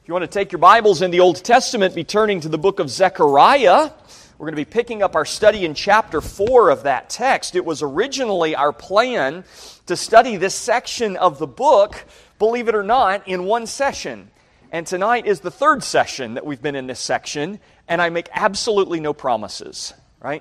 If you want to take your Bibles in the Old Testament, be turning to the book of Zechariah. We're going to be picking up our study in chapter 4 of that text. It was originally our plan to study this section of the book, believe it or not, in one session. And tonight is the third session that we've been in this section, and I make absolutely no promises, right?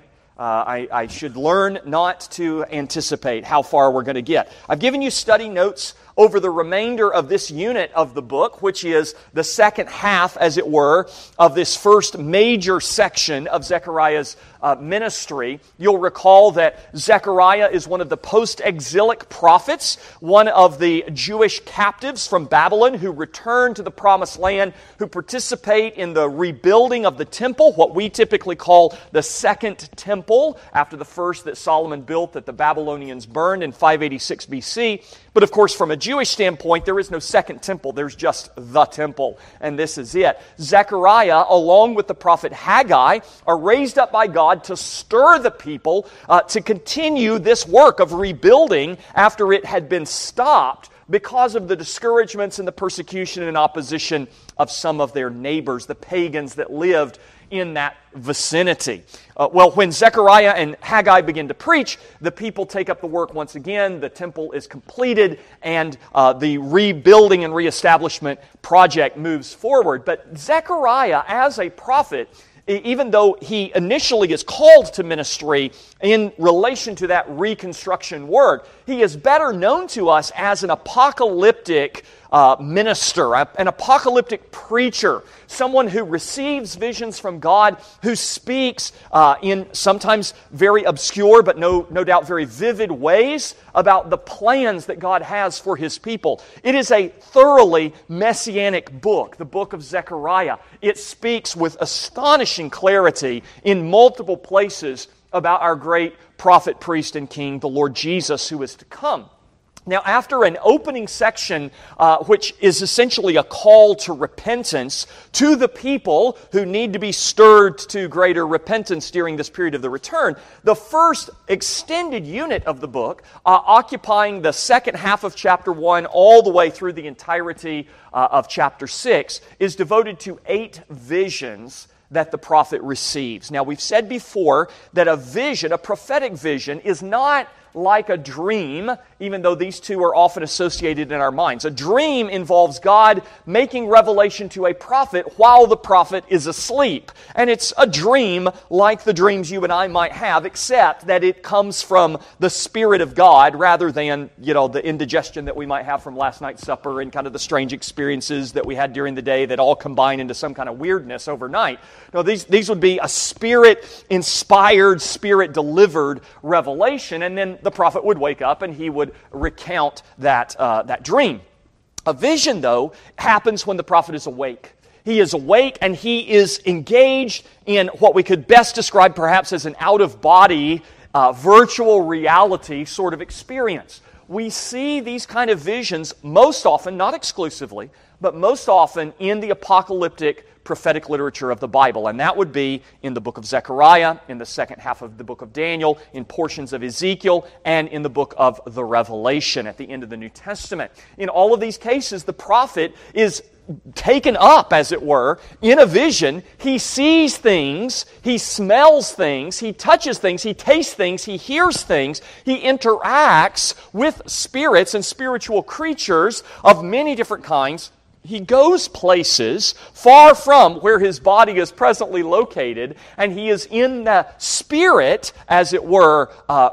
I should learn not to anticipate how far we're going to get. I've given you study notes over the remainder of this unit of the book, which is the second half, as it were, of this first major section of Zechariah's ministry. You'll recall that Zechariah is one of the post-exilic prophets, one of the Jewish captives from Babylon who return to the Promised Land, who participate in the rebuilding of the temple, what we typically call the Second Temple, after the first that Solomon built that the Babylonians burned in 586 BC. But of course, from a Jewish standpoint, there is no second temple. There's just the temple, and this is it. Zechariah, along with the prophet Haggai, are raised up by God to stir the people to continue this work of rebuilding after it had been stopped because of the discouragements and the persecution and opposition of some of their neighbors, the pagans that lived in that vicinity. When Zechariah and Haggai begin to preach, the people take up the work once again, the temple is completed, and the rebuilding and reestablishment project moves forward. But Zechariah, as a prophet, even though he initially is called to ministry in relation to that reconstruction work, he is better known to us as an apocalyptic minister, an apocalyptic preacher, someone who receives visions from God, who speaks in sometimes very obscure but no doubt very vivid ways about the plans that God has for His people. It is a thoroughly messianic book, the book of Zechariah. It speaks with astonishing clarity in multiple places about our great prophet, priest, and king, the Lord Jesus, who is to come. Now, after an opening section, which is essentially a call to repentance to the people who need to be stirred to greater repentance during this period of the return, the first extended unit of the book, occupying the second half of chapter 1 all the way through the entirety of chapter 6, is devoted to 8 visions that the prophet receives. Now, we've said before that a vision, a prophetic vision, is not like a dream, even though these two are often associated in our minds. A dream involves God making revelation to a prophet while the prophet is asleep. And it's a dream like the dreams you and I might have, except that it comes from the Spirit of God rather than, the indigestion that we might have from last night's supper and kind of the strange experiences that we had during the day that all combine into some kind of weirdness overnight. No, these would be a Spirit-inspired, Spirit-delivered revelation, and then the prophet would wake up and he would recount that dream. A vision, though, happens when the prophet is awake. He is awake and he is engaged in what we could best describe perhaps as an out-of-body, virtual reality sort of experience. We see these kind of visions most often, not exclusively, but most often in the apocalyptic prophetic literature of the Bible, and that would be in the book of Zechariah, in the second half of the book of Daniel, in portions of Ezekiel, and in the book of the Revelation at the end of the New Testament. In all of these cases, the prophet is taken up, as it were, in a vision. He sees things, he smells things, he touches things, he tastes things, he hears things, he interacts with spirits and spiritual creatures of many different kinds. He goes places far from where his body is presently located, and he is in the spirit, as it were,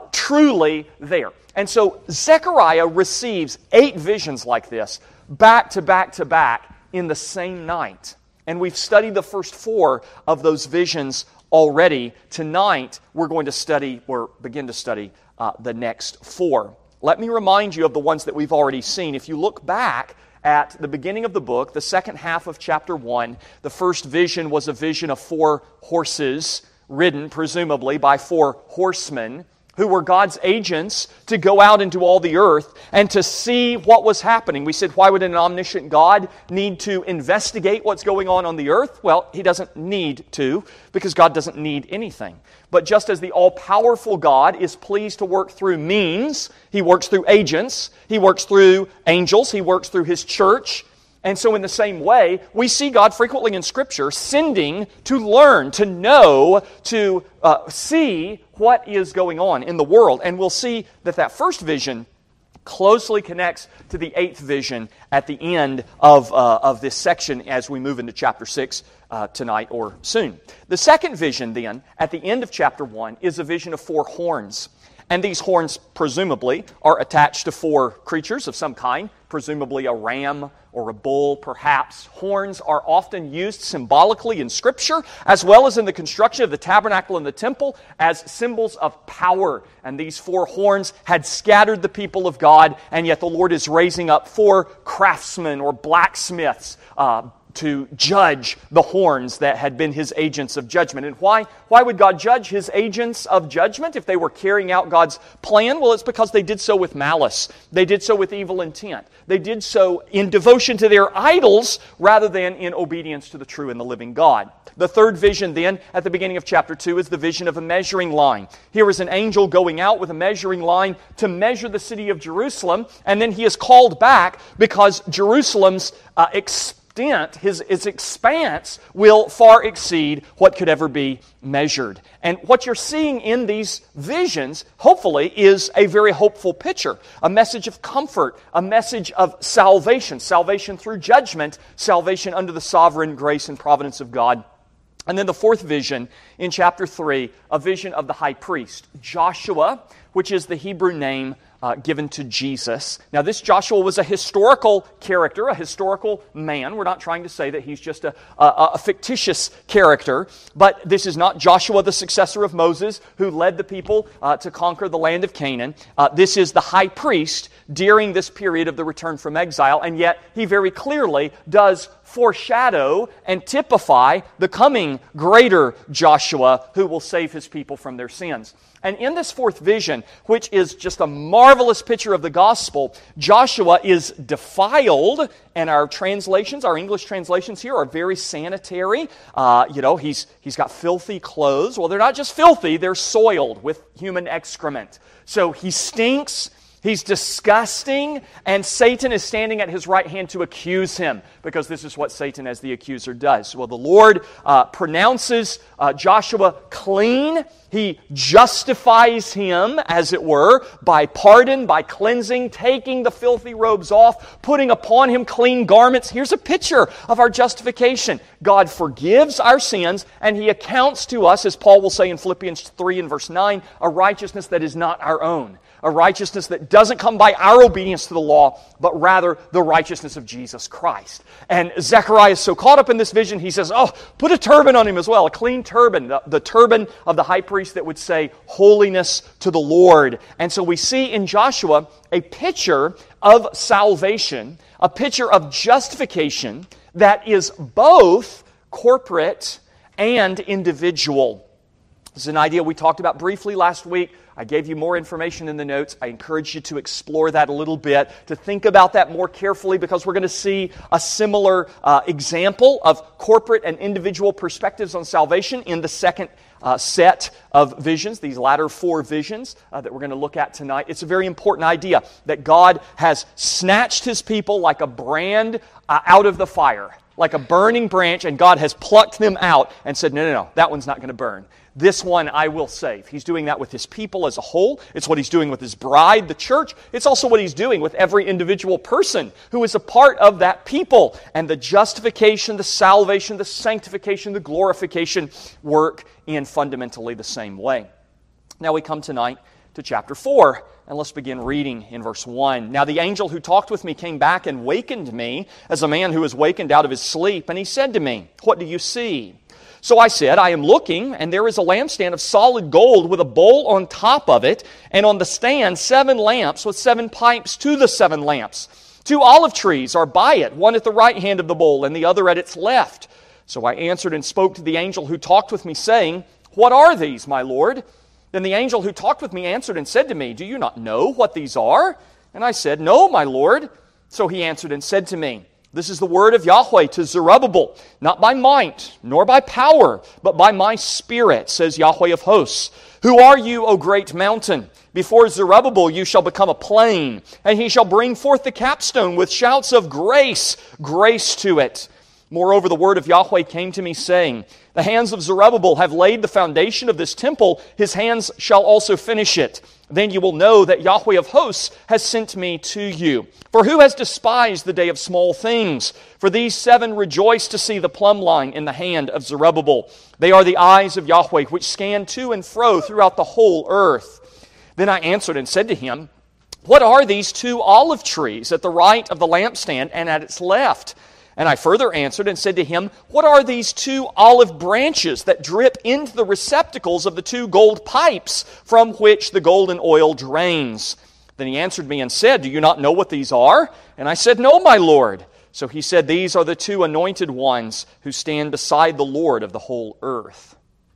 truly there. And so Zechariah receives 8 visions like this, back to back to back, in the same night. And we've studied the first 4 of those visions already. Tonight, we're going to begin to study the next 4. Let me remind you of the ones that we've already seen. If you look back at the beginning of the book, the second half of chapter 1, the first vision was a vision of 4 horses ridden, presumably, by 4 horsemen who were God's agents to go out into all the earth and to see what was happening. We said, why would an omniscient God need to investigate what's going on the earth? Well, He doesn't need to, because God doesn't need anything. But just as the all-powerful God is pleased to work through means, He works through agents, He works through angels, He works through His church, And so in the same way, we see God frequently in Scripture sending to learn, to know, to see what is going on in the world. And we'll see that first vision closely connects to the 8th vision at the end of this section as we move into chapter 6 tonight or soon. The second vision then, at the end of chapter 1, is a vision of 4 horns. And these horns, presumably, are attached to 4 creatures of some kind, presumably a ram or a bull, perhaps. Horns are often used symbolically in Scripture, as well as in the construction of the tabernacle and the temple, as symbols of power. And these 4 horns had scattered the people of God, and yet the Lord is raising up 4 craftsmen or blacksmiths to judge the horns that had been His agents of judgment. And why would God judge His agents of judgment if they were carrying out God's plan? Well, it's because they did so with malice. They did so with evil intent. They did so in devotion to their idols rather than in obedience to the true and the living God. The third vision then, at the beginning of chapter 2, is the vision of a measuring line. Here is an angel going out with a measuring line to measure the city of Jerusalem, and then he is called back because Jerusalem's its expanse will far exceed what could ever be measured. And what you're seeing in these visions, hopefully, is a very hopeful picture. A message of comfort, a message of salvation. Salvation through judgment, salvation under the sovereign grace and providence of God. And then the fourth vision in chapter 3, a vision of the high priest, Joshua, which is the Hebrew name given to Jesus. Now, this Joshua was a historical character, a historical man. We're not trying to say that he's just a fictitious character, but this is not Joshua, the successor of Moses, who led the people to conquer the land of Canaan. This is the high priest during this period of the return from exile, and yet he very clearly does foreshadow and typify the coming greater Joshua who will save his people from their sins. And in this fourth vision, which is just a marvelous picture of the gospel, Joshua is defiled, and our translations, our English translations here are very sanitary. He's got filthy clothes. Well, they're not just filthy, they're soiled with human excrement. So he stinks. He's disgusting, and Satan is standing at his right hand to accuse him, because this is what Satan as the accuser does. Well, the Lord pronounces Joshua clean. He justifies him, as it were, by pardon, by cleansing, taking the filthy robes off, putting upon him clean garments. Here's a picture of our justification. God forgives our sins, and He accounts to us, as Paul will say in Philippians 3 and verse 9, a righteousness that is not our own. A righteousness that doesn't come by our obedience to the law, but rather the righteousness of Jesus Christ. And Zechariah is so caught up in this vision, he says, put a turban on him as well, a clean turban, the turban of the high priest that would say, holiness to the Lord. And so we see in Joshua a picture of salvation, a picture of justification that is both corporate and individual. This is an idea we talked about briefly last week. I gave you more information in the notes. I encourage you to explore that a little bit, to think about that more carefully, because we're going to see a similar example of corporate and individual perspectives on salvation in the second set of visions, these latter 4 visions that we're going to look at tonight. It's a very important idea that God has snatched His people like a brand out of the fire, like a burning branch, and God has plucked them out and said, no, that one's not going to burn. This one I will save. He's doing that with His people as a whole. It's what He's doing with His bride, the church. It's also what He's doing with every individual person who is a part of that people. And the justification, the salvation, the sanctification, the glorification work in fundamentally the same way. Now we come tonight to chapter 4, and let's begin reading in verse 1. Now the angel who talked with me came back and wakened me as a man who is wakened out of his sleep, and he said to me, "What do you see?" So I said, "I am looking, and there is a lampstand of solid gold with a bowl on top of it, and on the stand 7 lamps with 7 pipes to the 7 lamps. 2 olive trees are by it, one at the right hand of the bowl and the other at its left." So I answered and spoke to the angel who talked with me, saying, "What are these, my Lord?" Then the angel who talked with me answered and said to me, "Do you not know what these are?" And I said, "No, my Lord." So he answered and said to me, "This is the word of Yahweh to Zerubbabel, not by might, nor by power, but by my Spirit, says Yahweh of hosts. Who are you, O great mountain? Before Zerubbabel you shall become a plain, and he shall bring forth the capstone with shouts of grace, grace to it. Moreover, the word of Yahweh came to me, saying, The hands of Zerubbabel have laid the foundation of this temple, his hands shall also finish it. Then you will know that Yahweh of hosts has sent me to you. For who has despised the day of small things? For these 7 rejoice to see the plumb line in the hand of Zerubbabel. They are the eyes of Yahweh, which scan to and fro throughout the whole earth. Then I answered and said to him, What are these 2 olive trees at the right of the lampstand and at its left? And I further answered and said to him, What are these 2 olive branches that drip into the receptacles of the 2 gold pipes from which the golden oil drains? Then he answered me and said, Do you not know what these are? And I said, No, my Lord. So he said, These are the 2 anointed ones who stand beside the Lord of the whole earth.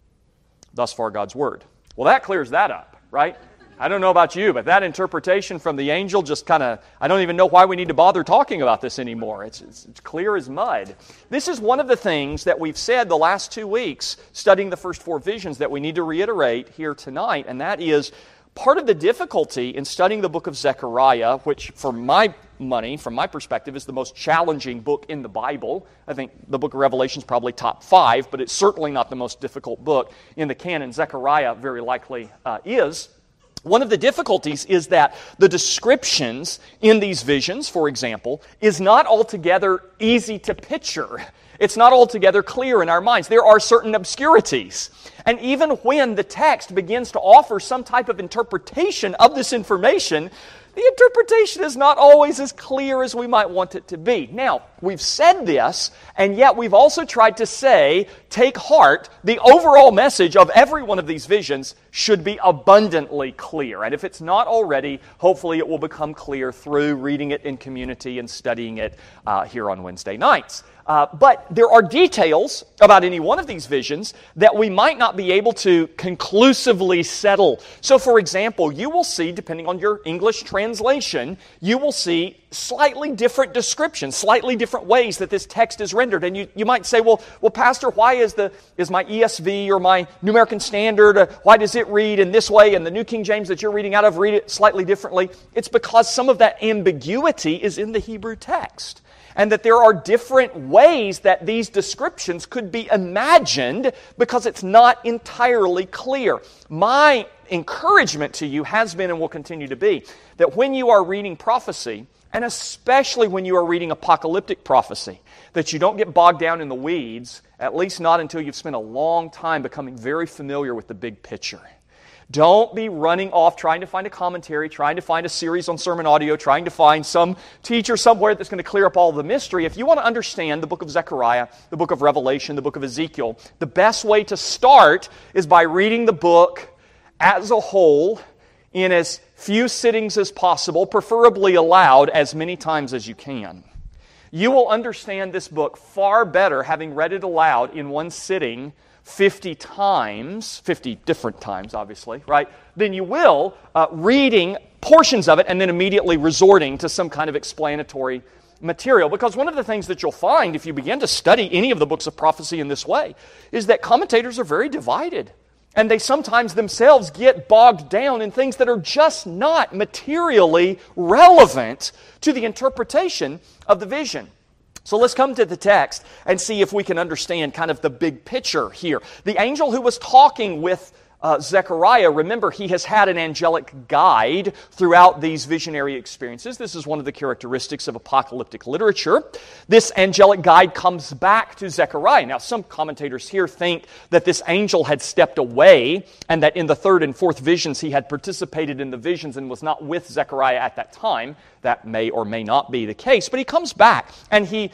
Thus far God's word. Well, that clears that up, right? I don't know about you, but that interpretation from the angel just kind of, I don't even know why we need to bother talking about this anymore. It's clear as mud. This is one of the things that we've said the last 2 weeks, studying the first 4 visions, that we need to reiterate here tonight, and that is part of the difficulty in studying the book of Zechariah, which for my money, from my perspective, is the most challenging book in the Bible. I think the book of Revelation is probably top 5, but it's certainly not the most difficult book in the canon. Zechariah very likely is. One of the difficulties is that the descriptions in these visions, for example, is not altogether easy to picture. It's not altogether clear in our minds. There are certain obscurities. And even when the text begins to offer some type of interpretation of this information, the interpretation is not always as clear as we might want it to be. Now, we've said this, and yet we've also tried to say, take heart, the overall message of every one of these visions should be abundantly clear. And if it's not already, hopefully it will become clear through reading it in community and studying it here on Wednesday nights. But there are details about any one of these visions that we might not be able to conclusively settle. So, for example, you will see, depending on your English translation, you will see slightly different descriptions, slightly different ways that this text is rendered. And you might say, well, Pastor, why is my ESV or my New American Standard, why does it read in this way and the New King James that you're reading out of read it slightly differently? It's because some of that ambiguity is in the Hebrew text. And that there are different ways that these descriptions could be imagined because it's not entirely clear. My encouragement to you has been and will continue to be that when you are reading prophecy, and especially when you are reading apocalyptic prophecy, that you don't get bogged down in the weeds, at least not until you've spent a long time becoming very familiar with the big picture. Don't be running off trying to find a commentary, trying to find a series on sermon audio, trying to find some teacher somewhere that's going to clear up all the mystery. If you want to understand the book of Zechariah, the book of Revelation, the book of Ezekiel, the best way to start is by reading the book as a whole in as few sittings as possible, preferably aloud as many times as you can. You will understand this book far better having read it aloud in one sitting 50 times, 50 different times, obviously, right? Then you will reading portions of it and then immediately resorting to some kind of explanatory material. Because one of the things that you'll find if you begin to study any of the books of prophecy in this way is that commentators are very divided. And they sometimes themselves get bogged down in things that are just not materially relevant to the interpretation of the vision. So let's come to the text and see if we can understand kind of the big picture here. The angel who was talking with Zechariah, remember, he has had an angelic guide throughout these visionary experiences. This is one of the characteristics of apocalyptic literature. This angelic guide comes back to Zechariah. Now, some commentators here think that this angel had stepped away and that in the 3rd and 4th visions he had participated in the visions and was not with Zechariah at that time. That may or may not be the case. But he comes back and he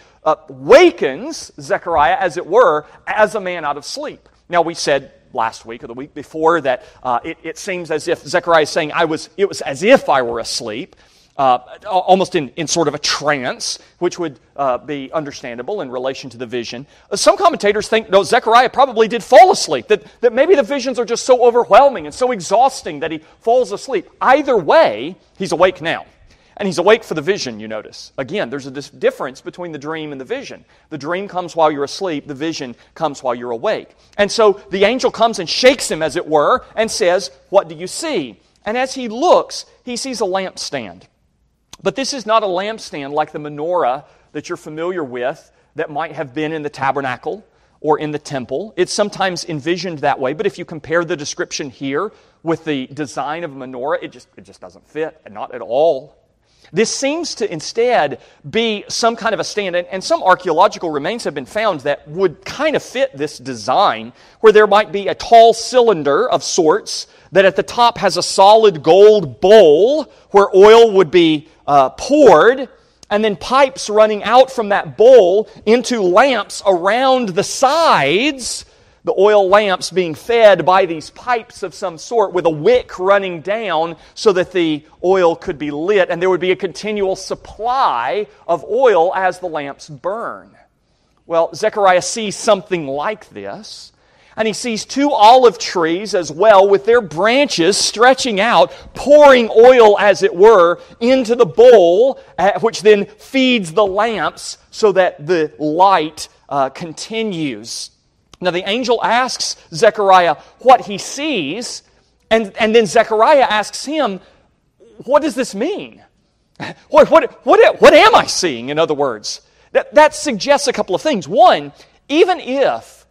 wakens Zechariah, as it were, as a man out of sleep. Now, we said last week or the week before that it seems as if Zechariah is saying, it was as if I were asleep, almost in sort of a trance, which would be understandable in relation to the vision. Some commentators think, no, Zechariah probably did fall asleep, that maybe the visions are just so overwhelming and so exhausting that he falls asleep. Either way, he's awake now. And he's awake for the vision, you notice. Again, there's a difference between the dream and the vision. The dream comes while you're asleep. The vision comes while you're awake. And so the angel comes and shakes him, as it were, and says, what do you see? And as he looks, he sees a lampstand. But this is not a lampstand like the menorah that you're familiar with that might have been in the tabernacle or in the temple. It's sometimes envisioned that way, but if you compare the description here with the design of a menorah, it just doesn't fit, and not at all. This seems to instead be some kind of a stand, and some archaeological remains have been found that would kind of fit this design, where there might be a tall cylinder of sorts that at the top has a solid gold bowl where oil would be poured, and then pipes running out from that bowl into lamps around the sides, the oil lamps being fed by these pipes of some sort with a wick running down so that the oil could be lit, and there would be a continual supply of oil as the lamps burn. Well, Zechariah sees something like this, and he sees two olive trees as well with their branches stretching out, pouring oil, as it were, into the bowl, which then feeds the lamps so that the light continues. Now the angel asks Zechariah what he sees, and then Zechariah asks him, what does this mean? What am I seeing, in other words? That suggests a couple of things. One, even if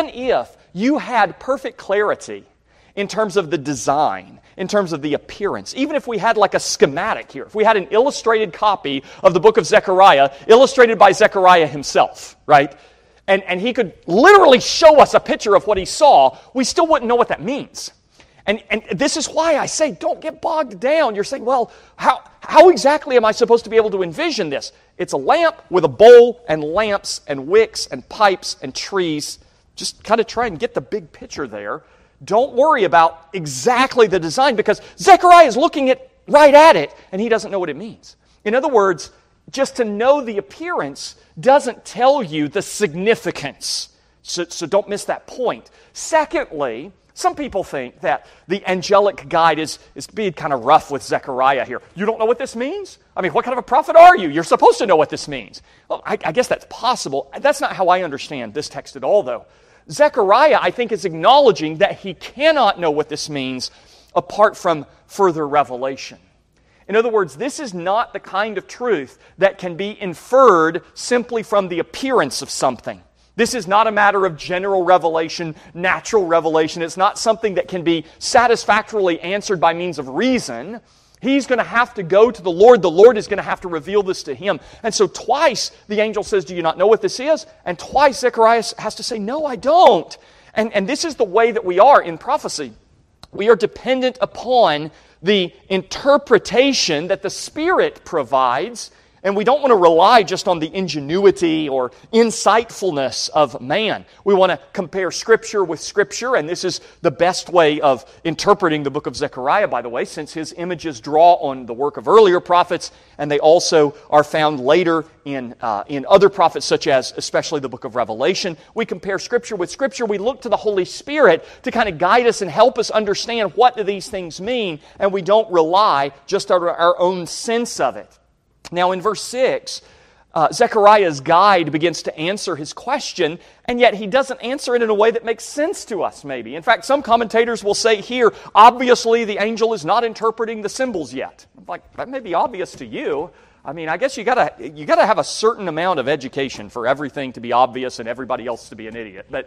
you had perfect clarity in terms of the design, in terms of the appearance, even if we had like a schematic here, if we had an illustrated copy of the book of Zechariah, illustrated by Zechariah himself, right? And he could literally show us a picture of what he saw, we still wouldn't know what that means. And this is why I say, don't get bogged down. You're saying, well, how exactly am I supposed to be able to envision this? It's a lamp with a bowl and lamps and wicks and pipes and trees. Just kind of try and get the big picture there. Don't worry about exactly the design, because Zechariah is looking right at it and he doesn't know what it means. In other words, just to know the appearance doesn't tell you the significance. So don't miss that point. Secondly, some people think that the angelic guide is being kind of rough with Zechariah here. You don't know what this means? I mean, what kind of a prophet are you? You're supposed to know what this means. Well, I guess that's possible. That's not how I understand this text at all, though. Zechariah, I think, is acknowledging that he cannot know what this means apart from further revelation. In other words, this is not the kind of truth that can be inferred simply from the appearance of something. This is not a matter of general revelation, natural revelation. It's not something that can be satisfactorily answered by means of reason. He's going to have to go to the Lord. The Lord is going to have to reveal this to him. And so twice the angel says, do you not know what this is? And twice Zechariah has to say, no, I don't. And this is the way that we are in prophecy. We are dependent upon the interpretation that the Spirit provides, and we don't want to rely just on the ingenuity or insightfulness of man. We want to compare Scripture with Scripture, and this is the best way of interpreting the book of Zechariah, by the way, since his images draw on the work of earlier prophets, and they also are found later in other prophets, such as especially the book of Revelation. We compare Scripture with Scripture. We look to the Holy Spirit to kind of guide us and help us understand what do these things mean, and we don't rely just on our own sense of it. Now in verse 6, Zechariah's guide begins to answer his question, and yet he doesn't answer it in a way that makes sense to us, maybe. In fact, some commentators will say here, obviously the angel is not interpreting the symbols yet. Like, that may be obvious to you. I mean, I guess you gotta have a certain amount of education for everything to be obvious and everybody else to be an idiot. But,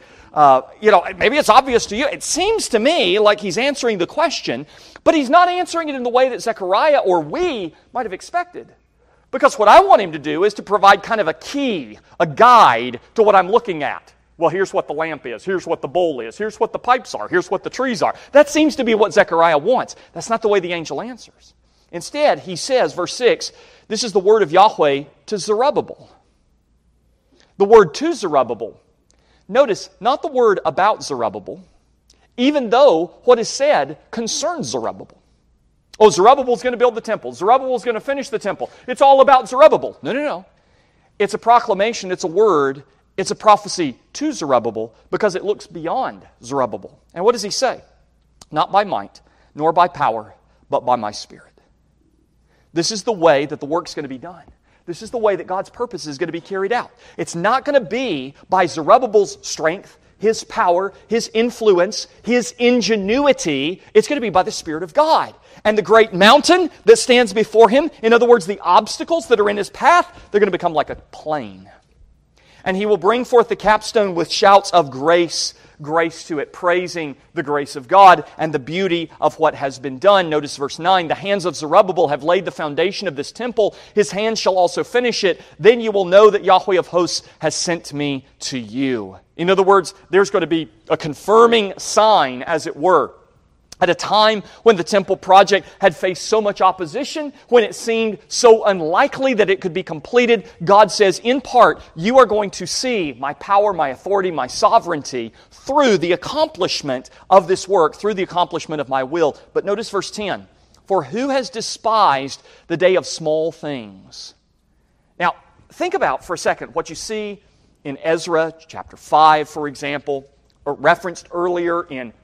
maybe it's obvious to you. It seems to me like he's answering the question, but he's not answering it in the way that Zechariah or we might have expected. Because what I want him to do is to provide kind of a key, a guide to what I'm looking at. Well, here's what the lamp is. Here's what the bowl is. Here's what the pipes are. Here's what the trees are. That seems to be what Zechariah wants. That's not the way the angel answers. Instead, he says, verse 6, this is the word of Yahweh to Zerubbabel. The word to Zerubbabel. Notice, not the word about Zerubbabel, even though what is said concerns Zerubbabel. Oh, Zerubbabel's going to build the temple. Zerubbabel's going to finish the temple. It's all about Zerubbabel. No. It's a proclamation. It's a word. It's a prophecy to Zerubbabel because it looks beyond Zerubbabel. And what does he say? Not by might, nor by power, but by my Spirit. This is the way that the work's going to be done. This is the way that God's purpose is going to be carried out. It's not going to be by Zerubbabel's strength, His power, His influence, His ingenuity. It's going to be by the Spirit of God. And the great mountain that stands before Him, in other words, the obstacles that are in His path, they're going to become like a plain. And He will bring forth the capstone with shouts of grace to it, praising the grace of God and the beauty of what has been done. Notice verse 9, the hands of Zerubbabel have laid the foundation of this temple. His hands shall also finish it. Then you will know that Yahweh of hosts has sent me to you. In other words, there's going to be a confirming sign, as it were. At a time when the temple project had faced so much opposition, when it seemed so unlikely that it could be completed, God says, in part, you are going to see my power, my authority, my sovereignty through the accomplishment of this work, through the accomplishment of my will. But notice verse 10, for who has despised the day of small things? Now, think about for a second what you see in Ezra chapter 5, for example, or referenced earlier in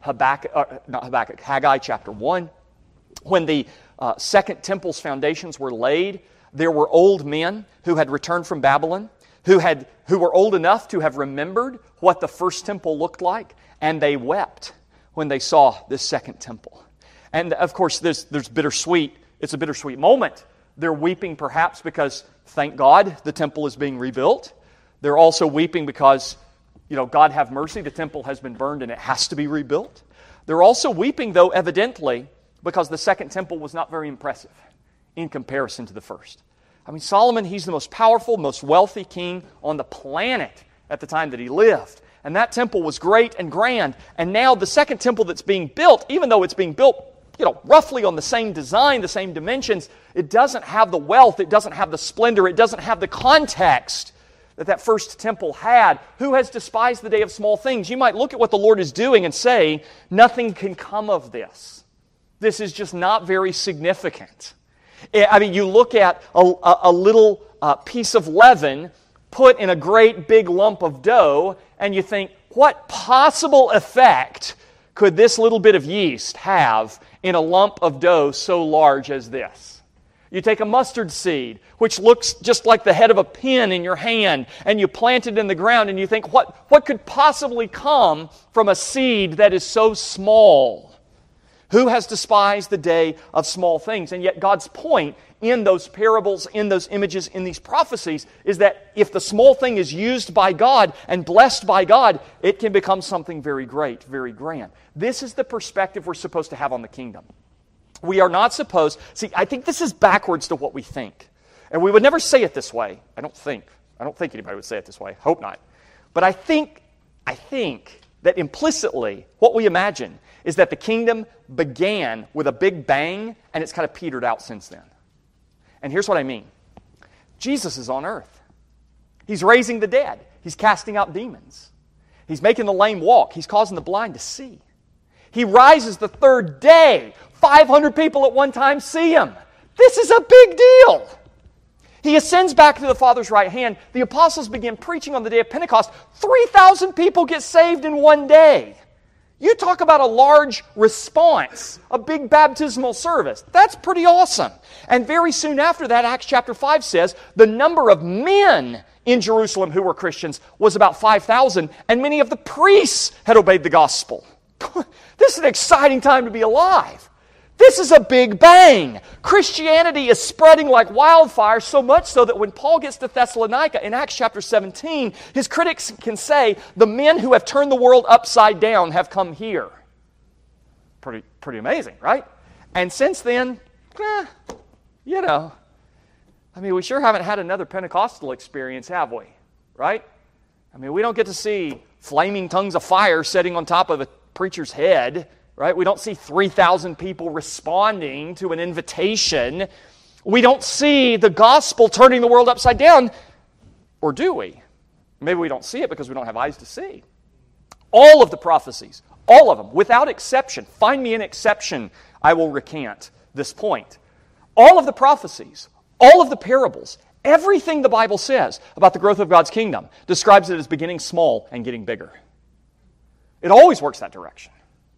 Haggai chapter 1. When the second temple's foundations were laid, there were old men who had returned from Babylon, who were old enough to have remembered what the first temple looked like, and they wept when they saw this second temple. And of course, there's bittersweet. It's a bittersweet moment. They're weeping perhaps because, thank God, the temple is being rebuilt. They're also weeping because, God have mercy, the temple has been burned and it has to be rebuilt. They're also weeping, though, evidently, because the second temple was not very impressive in comparison to the first. I mean, Solomon, he's the most powerful, most wealthy king on the planet at the time that he lived. And that temple was great and grand. And now the second temple that's being built, even though it's being built, roughly on the same design, the same dimensions, it doesn't have the wealth, it doesn't have the splendor, it doesn't have the context that first temple had. Who has despised the day of small things? You might look at what the Lord is doing and say, nothing can come of this. This is just not very significant. I mean, you look at a little piece of leaven put in a great big lump of dough, and you think, what possible effect could this little bit of yeast have in a lump of dough so large as this? You take a mustard seed, which looks just like the head of a pin in your hand, and you plant it in the ground, and you think, what could possibly come from a seed that is so small? Who has despised the day of small things? And yet God's point in those parables, in those images, in these prophecies, is that if the small thing is used by God and blessed by God, it can become something very great, very grand. This is the perspective we're supposed to have on the kingdom. We are not supposed... See, I think this is backwards to what we think. And we would never say it this way. I don't think anybody would say it this way. Hope not. But I think that implicitly what we imagine is that the kingdom began with a big bang and it's kind of petered out since then. And here's what I mean. Jesus is on earth. He's raising the dead. He's casting out demons. He's making the lame walk. He's causing the blind to see. He rises the third day. 500 people at one time see Him. This is a big deal. He ascends back to the Father's right hand. The apostles begin preaching on the day of Pentecost. 3,000 people get saved in one day. You talk about a large response, a big baptismal service. That's pretty awesome. And very soon after that, Acts chapter 5 says, the number of men in Jerusalem who were Christians was about 5,000, and many of the priests had obeyed the gospel. This is an exciting time to be alive. This is a big bang. Christianity is spreading like wildfire, so much so that when Paul gets to Thessalonica in Acts chapter 17, his critics can say, the men who have turned the world upside down have come here. Pretty amazing, right? And since then, we sure haven't had another Pentecostal experience, have we? Right? I mean, we don't get to see flaming tongues of fire sitting on top of a preacher's head. Right? We don't see 3,000 people responding to an invitation. We don't see the gospel turning the world upside down. Or do we? Maybe we don't see it because we don't have eyes to see. All of the prophecies, all of them, without exception, find me an exception, I will recant this point. All of the prophecies, all of the parables, everything the Bible says about the growth of God's kingdom describes it as beginning small and getting bigger. It always works that direction.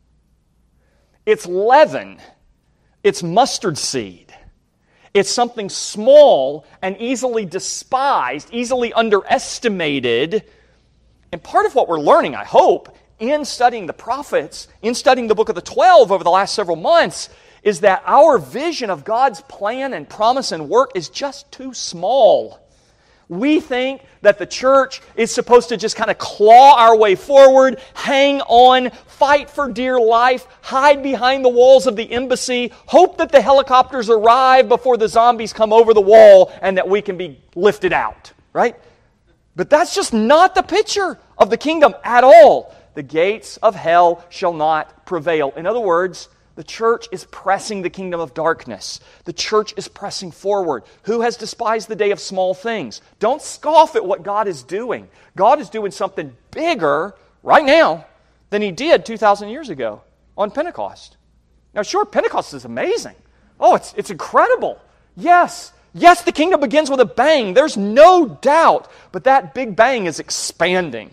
It's leaven. It's mustard seed. It's something small and easily despised, easily underestimated, And part of what we're learning, I hope, in studying the prophets, in studying the book of the 12 over the last several months, is that our vision of God's plan and promise and work is just too small. We think that the church is supposed to just kind of claw our way forward, hang on, fight for dear life, hide behind the walls of the embassy, hope that the helicopters arrive before the zombies come over the wall and that we can be lifted out, right? But that's just not the picture of the kingdom at all. The gates of hell shall not prevail. In other words, the church is pressing the kingdom of darkness. The church is pressing forward. Who has despised the day of small things? Don't scoff at what God is doing. God is doing something bigger right now than He did 2,000 years ago on Pentecost. Now, sure, Pentecost is amazing. Oh, it's incredible. Yes, the kingdom begins with a bang. There's no doubt. But that big bang is expanding.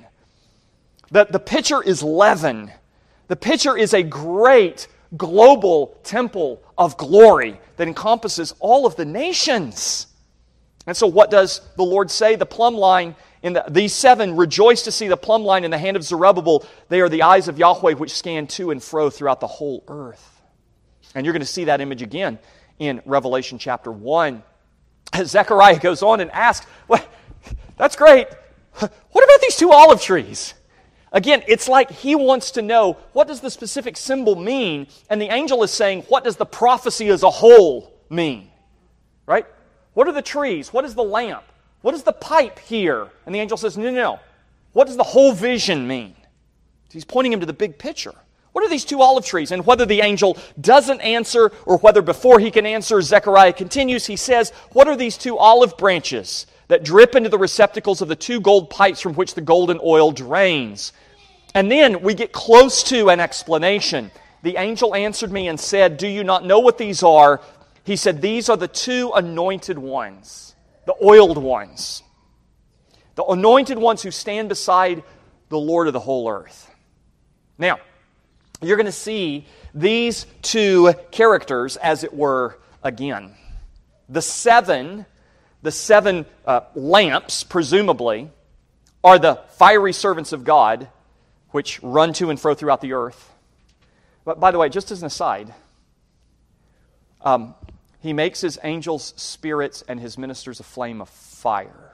The picture is leaven. The picture is a great global temple of glory that encompasses all of the nations. And so what does the Lord say? The plumb line in these seven rejoice to see the plumb line in the hand of Zerubbabel. They are the eyes of Yahweh which scan to and fro throughout the whole earth. And you're going to see that image again in Revelation chapter 1. As Zechariah goes on and asks, well, that's great. What about these two olive trees? Again, it's like he wants to know, what does the specific symbol mean? And the angel is saying, what does the prophecy as a whole mean? Right? What are the trees? What is the lamp? What is the pipe here? And the angel says, no. What does the whole vision mean? He's pointing him to the big picture. What are these two olive trees? And whether the angel doesn't answer or whether before he can answer, Zechariah continues, he says, what are these two olive branches that drip into the receptacles of the two gold pipes from which the golden oil drains? And then we get close to an explanation. The angel answered me and said, do you not know what these are? He said, these are the two anointed ones, the oiled ones. The anointed ones who stand beside the Lord of the whole earth. Now, you're going to see these two characters, as it were, again. The seven lamps, presumably, are the fiery servants of God, which run to and fro throughout the earth. But by the way, just as an aside, He makes His angels spirits and His ministers a flame of fire.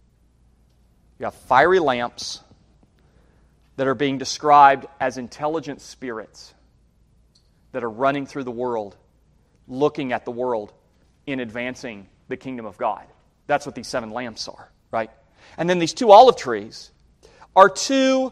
You have fiery lamps that are being described as intelligent spirits that are running through the world, looking at the world in advancing the kingdom of God. That's what these seven lamps are, right? And then these two olive trees are two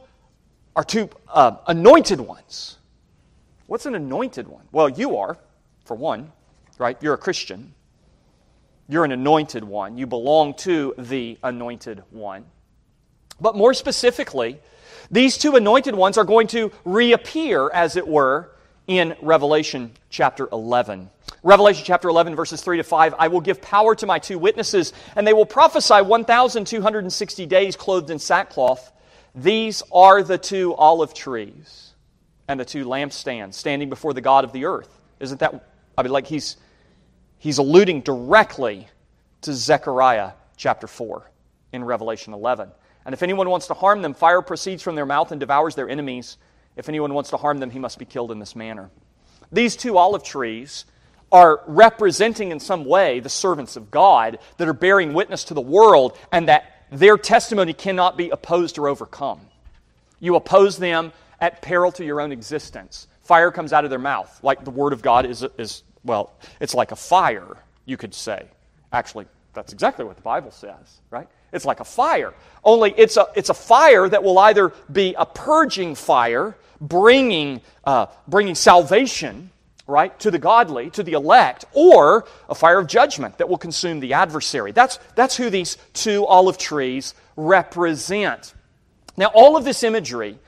anointed ones. What's an anointed one? Well, you are, for one, right? You're a Christian. You're an anointed one. You belong to the anointed one. But more specifically, these two anointed ones are going to reappear, as it were, in Revelation chapter 11. Revelation chapter 11, verses 3 to 5, I will give power to my two witnesses, and they will prophesy 1,260 days clothed in sackcloth. These are the two olive trees and the two lampstands standing before the God of the earth. Isn't that, like he's alluding directly to Zechariah chapter 4 in Revelation 11. And if anyone wants to harm them, fire proceeds from their mouth and devours their enemies. If anyone wants to harm them, he must be killed in this manner. These two olive trees are representing in some way the servants of God that are bearing witness to the world and that their testimony cannot be opposed or overcome. You oppose them at peril to your own existence. Fire comes out of their mouth. Like the Word of God is it's like a fire, you could say. Actually, that's exactly what the Bible says, right? It's like a fire. Only it's a fire that will either be a purging fire, bringing salvation, right, to the godly, to the elect, or a fire of judgment that will consume the adversary. That's who these two olive trees represent. Now, all of this imagery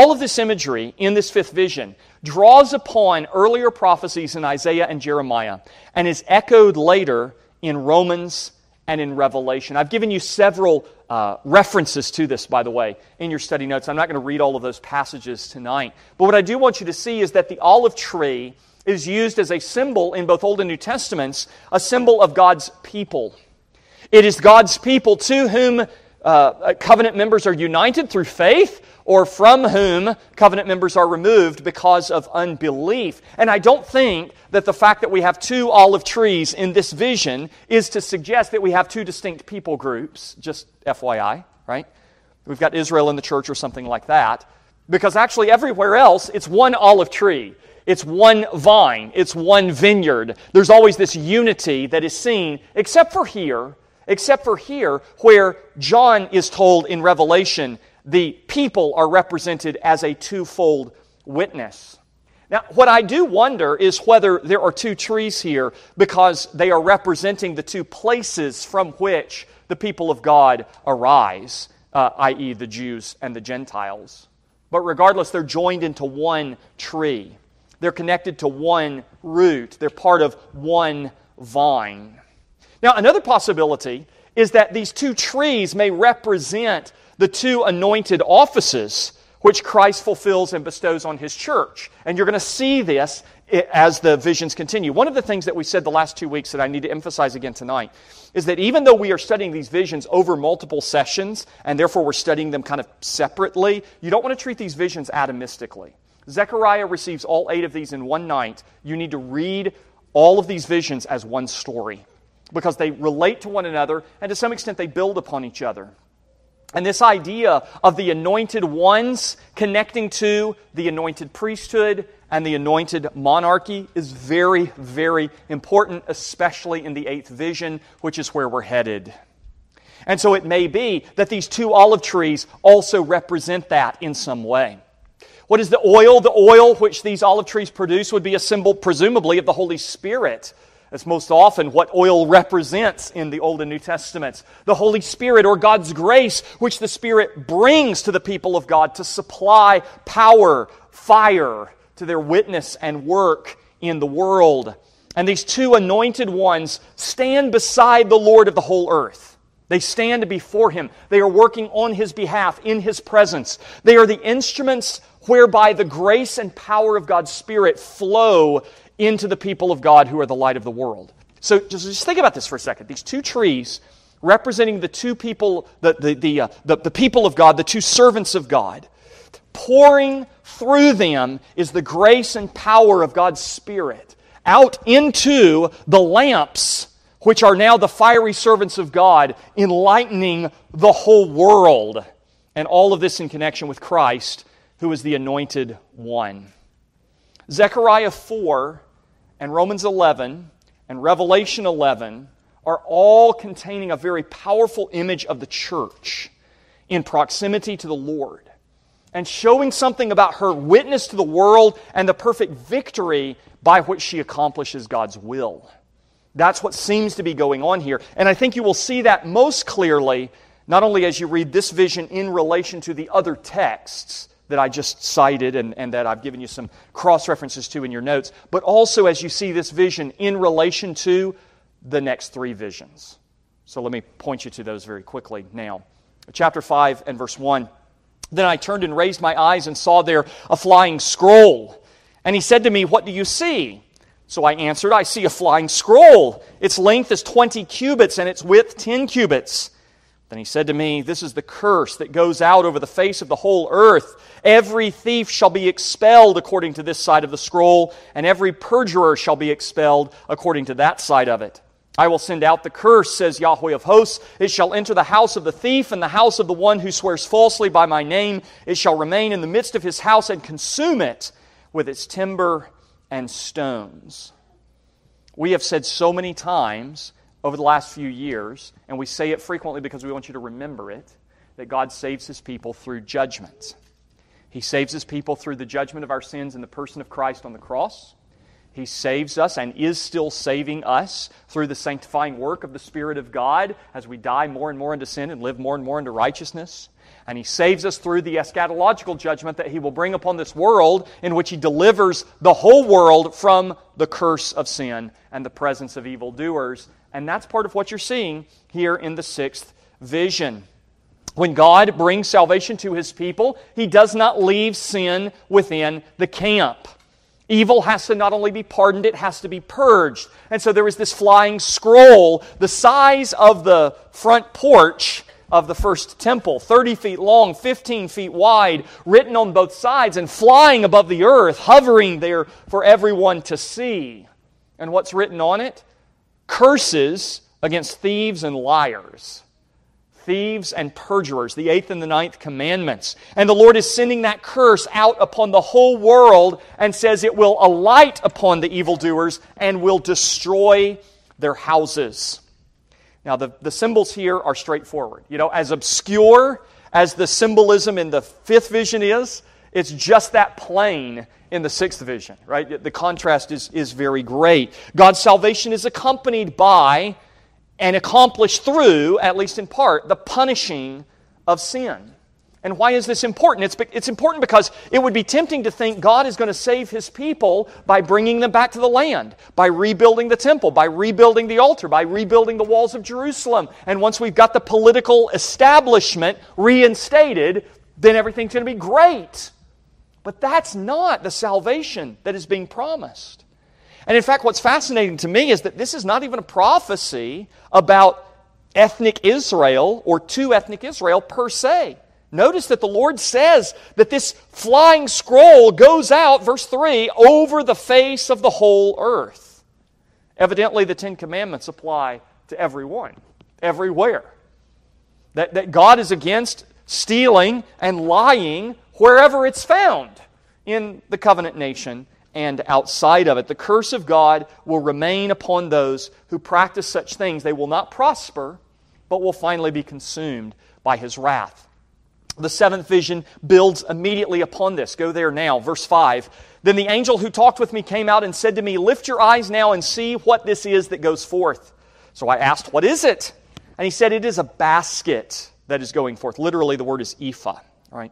in this fifth vision draws upon earlier prophecies in Isaiah and Jeremiah and is echoed later in Romans and in Revelation. I've given you several references to this, by the way, in your study notes. I'm not going to read all of those passages tonight. But what I do want you to see is that the olive tree is used as a symbol in both Old and New Testaments, a symbol of God's people. It is God's people to whom covenant members are united through faith, or from whom covenant members are removed because of unbelief. And I don't think that the fact that we have two olive trees in this vision is to suggest that we have two distinct people groups, just FYI, right? We've got Israel in the church or something like that. Because actually everywhere else, it's one olive tree. It's one vine. It's one vineyard. There's always this unity that is seen, except for here, where John is told in Revelation, the people are represented as a twofold witness. Now, what I do wonder is whether there are two trees here because they are representing the two places from which the people of God arise, i.e. the Jews and the Gentiles. But regardless, they're joined into one tree. They're connected to one root. They're part of one vine. Now, another possibility is that these two trees may represent the two anointed offices which Christ fulfills and bestows on His church. And you're going to see this as the visions continue. One of the things that we said the last 2 weeks that I need to emphasize again tonight is that even though we are studying these visions over multiple sessions, and therefore we're studying them kind of separately, you don't want to treat these visions atomistically. Zechariah receives all 8 of these in one night. You need to read all of these visions as one story because they relate to one another, and to some extent they build upon each other. And this idea of the anointed ones connecting to the anointed priesthood and the anointed monarchy is very, very important, especially in the 8th vision, which is where we're headed. And so it may be that these two olive trees also represent that in some way. What is the oil? The oil which these olive trees produce would be a symbol, presumably, of the Holy Spirit. That's most often what oil represents in the Old and New Testaments. The Holy Spirit, or God's grace, which the Spirit brings to the people of God to supply power, fire to their witness and work in the world. And these two anointed ones stand beside the Lord of the whole earth. They stand before Him. They are working on His behalf, in His presence. They are the instruments whereby the grace and power of God's Spirit flow into the people of God who are the light of the world. So just think about this for a second. These two trees representing the two people, the people of God, the two servants of God. Pouring through them is the grace and power of God's Spirit out into the lamps, which are now the fiery servants of God, enlightening the whole world. And all of this in connection with Christ, who is the anointed one. Zechariah 4 and Romans 11 and Revelation 11 are all containing a very powerful image of the church in proximity to the Lord and showing something about her witness to the world and the perfect victory by which she accomplishes God's will. That's what seems to be going on here. And I think you will see that most clearly not only as you read this vision in relation to the other texts that I just cited and that I've given you some cross-references to in your notes, but also as you see this vision in relation to the next 3 visions. So let me point you to those very quickly now. Chapter 5 and verse 1. Then I turned and raised my eyes and saw there a flying scroll. And he said to me, "What do you see?" So I answered, "I see a flying scroll. Its length is 20 cubits and its width 10 cubits. Then he said to me, "This is the curse that goes out over the face of the whole earth. Every thief shall be expelled according to this side of the scroll, and every perjurer shall be expelled according to that side of it. I will send out the curse, says Yahweh of hosts. It shall enter the house of the thief and the house of the one who swears falsely by my name. It shall remain in the midst of his house and consume it with its timber and stones." We have said so many times over the last few years, and we say it frequently because we want you to remember it, that God saves His people through judgment. He saves His people through the judgment of our sins in the person of Christ on the cross. He saves us and is still saving us through the sanctifying work of the Spirit of God as we die more and more into sin and live more and more into righteousness. And He saves us through the eschatological judgment that He will bring upon this world, in which He delivers the whole world from the curse of sin and the presence of evildoers. And that's part of what you're seeing here in the 6th vision. When God brings salvation to His people, He does not leave sin within the camp. Evil has to not only be pardoned, it has to be purged. And so there is this flying scroll the size of the front porch of the first temple, 30 feet long, 15 feet wide, written on both sides and flying above the earth, hovering there for everyone to see. And what's written on it? Curses against thieves and liars. Thieves and perjurers, the 8th and the 9th commandments. And the Lord is sending that curse out upon the whole world and says it will alight upon the evildoers and will destroy their houses. Now, the symbols here are straightforward. You know, as obscure as the symbolism in the 5th vision is, it's just that plain in the 6th vision, right? The contrast is very great. God's salvation is accompanied by and accomplished through, at least in part, the punishing of sin. And why is this important? It's important because it would be tempting to think God is going to save His people by bringing them back to the land, by rebuilding the temple, by rebuilding the altar, by rebuilding the walls of Jerusalem. And once we've got the political establishment reinstated, then everything's going to be great. But that's not the salvation that is being promised. And in fact, what's fascinating to me is that this is not even a prophecy about ethnic Israel or to ethnic Israel per se. Notice that the Lord says that this flying scroll goes out, verse 3, over the face of the whole earth. Evidently, the 10 Commandments apply to everyone, everywhere. That God is against stealing and lying wherever it's found in the covenant nation and outside of it. The curse of God will remain upon those who practice such things. They will not prosper, but will finally be consumed by His wrath. The 7th vision builds immediately upon this. Go there now, verse 5. Then the angel who talked with me came out and said to me, "Lift your eyes now and see what this is that goes forth." So I asked, "What is it?" And he said, "It is a basket that is going forth." Literally, the word is ephah. All right.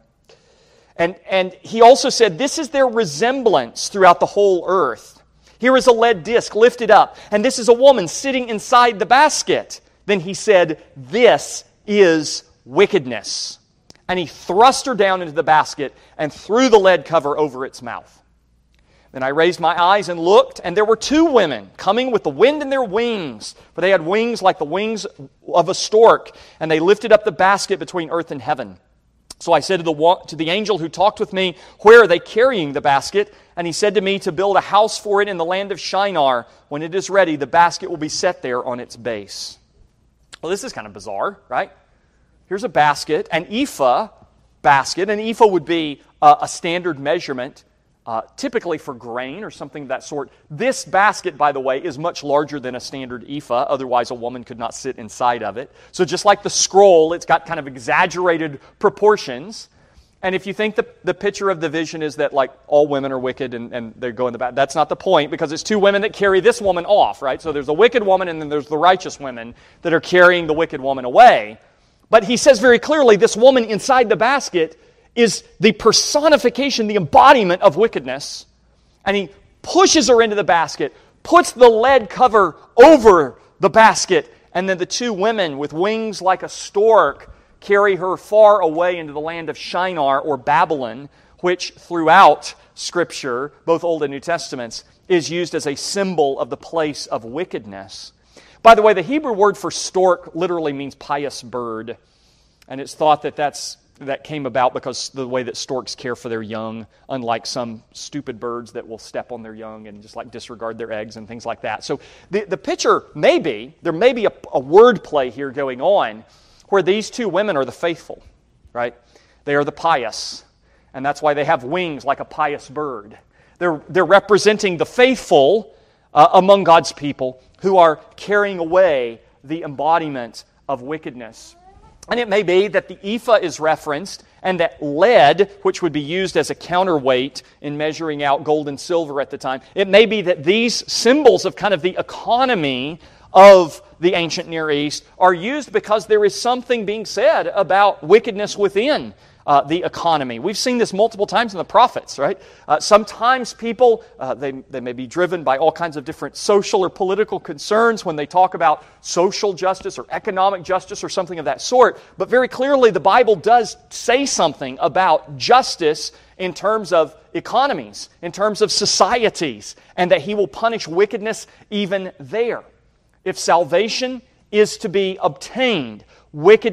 And he also said, "This is their resemblance throughout the whole earth. Here is a lead disc lifted up, and this is a woman sitting inside the basket." Then he said, "This is wickedness." And he thrust her down into the basket and threw the lead cover over its mouth. Then I raised my eyes and looked, and there were 2 women coming with the wind in their wings, for they had wings like the wings of a stork, and they lifted up the basket between earth and heaven. So I said to the angel who talked with me, "Where are they carrying the basket?" And he said to me, "To build a house for it in the land of Shinar. When it is ready, the basket will be set there on its base." Well, this is kind of bizarre, right? Here's a basket, an ephah basket. An ephah would be a standard measurement, typically for grain or something of that sort. This basket, by the way, is much larger than a standard ephah. Otherwise, a woman could not sit inside of it. So just like the scroll, it's got kind of exaggerated proportions. And if you think the picture of the vision is that like all women are wicked and they go in the back, that's not the point, because it's 2 women that carry this woman off, right? So there's a wicked woman and then there's the righteous women that are carrying the wicked woman away. But he says very clearly this woman inside the basket is the personification, the embodiment of wickedness. And he pushes her into the basket, puts the lead cover over the basket, and then the 2 women with wings like a stork carry her far away into the land of Shinar or Babylon, which throughout Scripture, both Old and New Testaments, is used as a symbol of the place of wickedness. By the way, the Hebrew word for stork literally means pious bird. And it's thought that came about because the way that storks care for their young, unlike some stupid birds that will step on their young and just like disregard their eggs and things like that. So the picture there may be a word play here going on where these 2 women are the faithful, right? They are the pious. And that's why they have wings like a pious bird. They're representing the faithful among God's people who are carrying away the embodiment of wickedness. And it may be that the ephah is referenced and that lead, which would be used as a counterweight in measuring out gold and silver at the time, it may be that these symbols of kind of the economy of the ancient Near East are used because there is something being said about wickedness within the economy. We've seen this multiple times in the prophets, right? Sometimes people, they may be driven by all kinds of different social or political concerns when they talk about social justice or economic justice or something of that sort. But very clearly, the Bible does say something about justice in terms of economies, in terms of societies, and that He will punish wickedness even there. If salvation is to be obtained, wickedness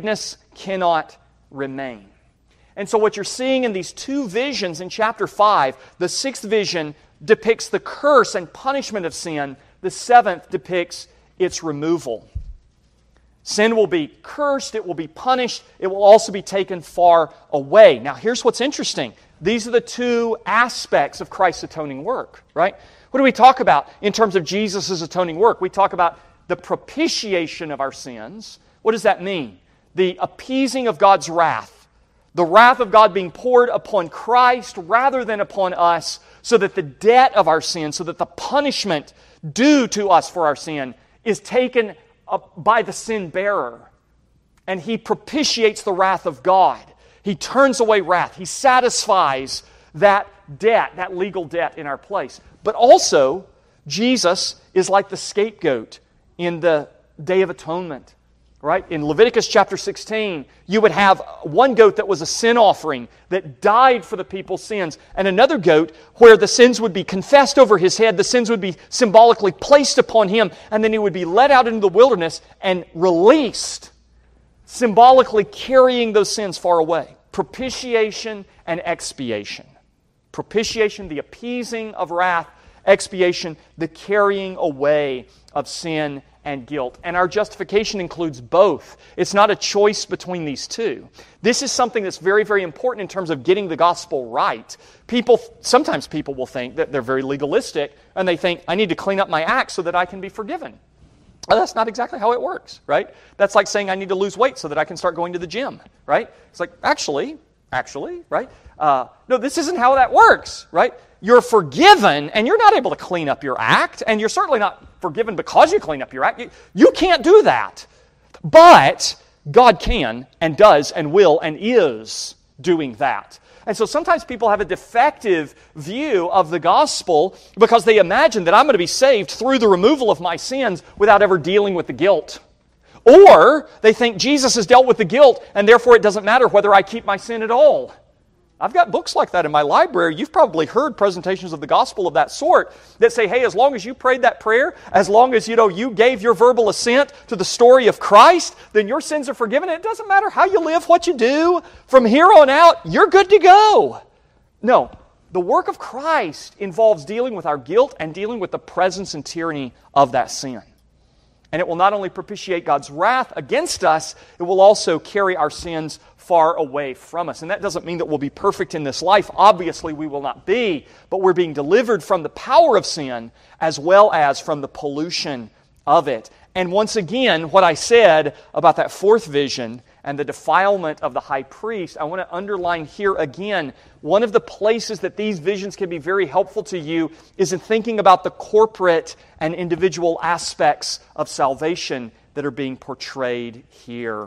cannot remain. And so what you're seeing in these two visions in chapter 5, the sixth vision depicts the curse and punishment of sin. The seventh depicts its removal. Sin will be cursed, it will be punished, it will also be taken far away. Now here's what's interesting. These are the two aspects of Christ's atoning work, right? What do we talk about in terms of Jesus' atoning work? We talk about the propitiation of our sins. What does that mean? The appeasing of God's wrath. The wrath of God being poured upon Christ rather than upon us, so that the debt of our sin, so that the punishment due to us for our sin is taken up by the sin bearer. And He propitiates the wrath of God. He turns away wrath. He satisfies that debt, that legal debt in our place. But also, Jesus is like the scapegoat in the Day of Atonement. Right? In Leviticus chapter 16, you would have one goat that was a sin offering that died for the people's sins, and another goat where the sins would be confessed over his head, the sins would be symbolically placed upon him, and then he would be led out into the wilderness and released, symbolically carrying those sins far away. Propitiation and expiation. Propitiation, the appeasing of wrath. Expiation, the carrying away of sin and guilt. And our justification includes both. It's not a choice between these two. This is something that's very, very important in terms of getting the gospel right. Sometimes people will think that they're very legalistic, and they think, I need to clean up my act so that I can be forgiven. Well, that's not exactly how it works, right? That's like saying I need to lose weight so that I can start going to the gym, right? It's like, actually, right? No, this isn't how that works, right? You're forgiven, and you're not able to clean up your act, and you're certainly not forgiven because you clean up your act. You can't do that. But God can, and does, and will, and is doing that. And so sometimes people have a defective view of the gospel because they imagine that I'm going to be saved through the removal of my sins without ever dealing with the guilt. Or they think Jesus has dealt with the guilt, and therefore it doesn't matter whether I keep my sin at all. I've got books like that in my library. You've probably heard presentations of the gospel of that sort that say, hey, as long as you prayed that prayer, as long as you gave your verbal assent to the story of Christ, then your sins are forgiven. It doesn't matter how you live, what you do. From here on out, you're good to go. No, the work of Christ involves dealing with our guilt and dealing with the presence and tyranny of that sin. And it will not only propitiate God's wrath against us, it will also carry our sins far away from us. And that doesn't mean that we'll be perfect in this life. Obviously, we will not be. But we're being delivered from the power of sin as well as from the pollution of it. And once again, what I said about that fourth vision and the defilement of the high priest, I want to underline here again, one of the places that these visions can be very helpful to you is in thinking about the corporate and individual aspects of salvation that are being portrayed here.